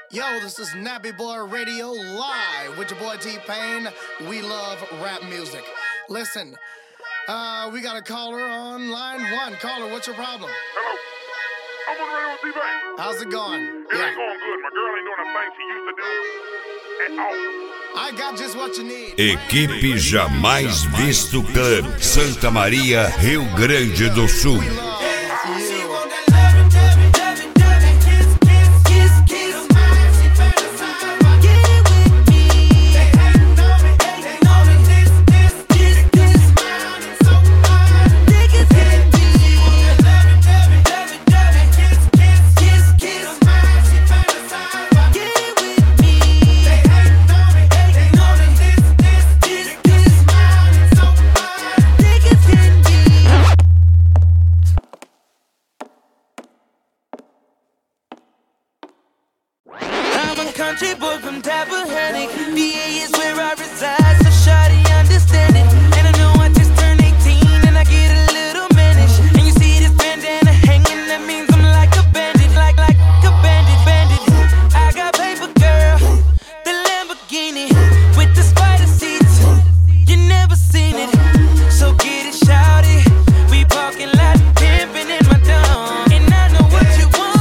Yo, this is Nappy Boy Radio live with your boy T-Pain. We love rap music. Listen, we got a caller on line one. Caller, what's your problem? Hello. I'm on the radio with T-Pain. How's it going? It ain't going good. My girl ain't doing the thing she used to do at all. I got just what you need. Equipe Jamais Visto Club, Santa Maria, Rio Grande do Sul. Country boy from Tappahannock, VA is where I reside, so shawty understand it. And I know I just turned 18 and I get a little mannish. And you see this bandana hanging, that means I'm like a bandit, like a bandit. I got paper, girl, the Lamborghini with the spider seats. You never seen it, so get it, shawty. We parking lot pimping in my dome, and I know what you want.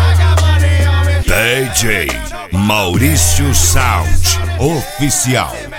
DJ Maurício Sound Oficial.